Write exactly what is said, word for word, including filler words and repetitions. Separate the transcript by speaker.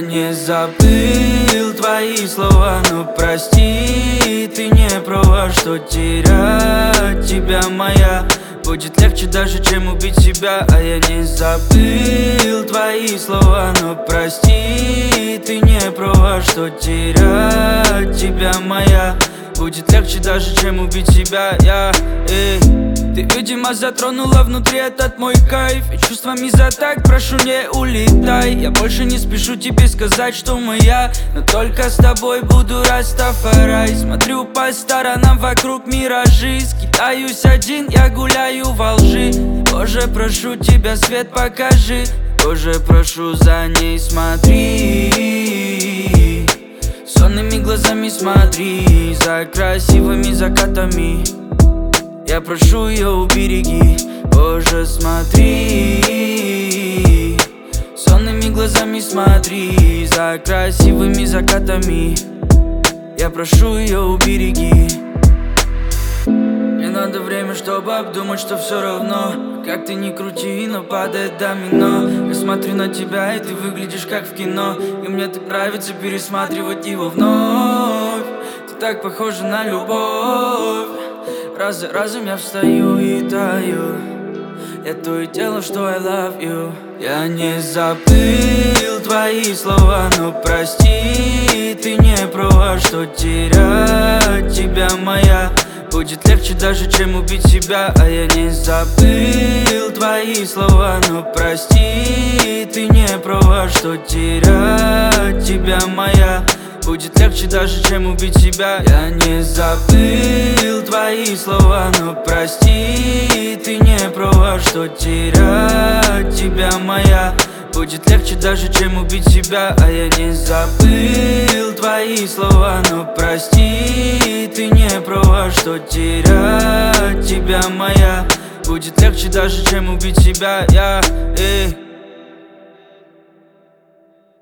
Speaker 1: не забыл твои слова, но прости, ты не права, что терять тебя моя будет легче даже, чем убить себя. А я не забыл твои слова, но прости, ты не права, что терять тебя моя будет легче даже, чем убить себя. Я, эй. Ты, видимо, затронула внутри этот мой кайф, и чувствами за так, прошу, не улетай. Я больше не спешу тебе сказать, что моя, но только с тобой буду растафарай. Смотрю по сторонам, вокруг миражи, скитаюсь один, я гуляю во лжи. Боже, прошу тебя, свет покажи, Боже, прошу, за ней смотри. Сонными глазами смотри, за красивыми закатами. Я прошу ее, убереги, Боже, смотри. Сонными глазами смотри, за красивыми закатами. Я прошу ее, убереги. Мне надо время, чтобы обдумать, что все равно. Как ты ни крути, но падает домино. Я смотрю на тебя, и ты выглядишь как в кино. И мне так нравится пересматривать его вновь. Ты так похожа на любовь. Раз за разом я встаю и таю. Я то и дело, что I love you. Я не забыл твои слова, но прости, ты не права, что терять тебя моя будет легче даже, чем убить себя. А я не забыл твои слова, но прости, ты не права, что терять тебя моя будет легче даже, чем убить себя. Я не забыл твои слова, но прости, ты не права, что терять тебя моя будет легче даже, чем убить себя. А я не забыл твои слова, но прости, ты не права, что терять тебя моя будет легче даже, чем убить себя. Я, эй.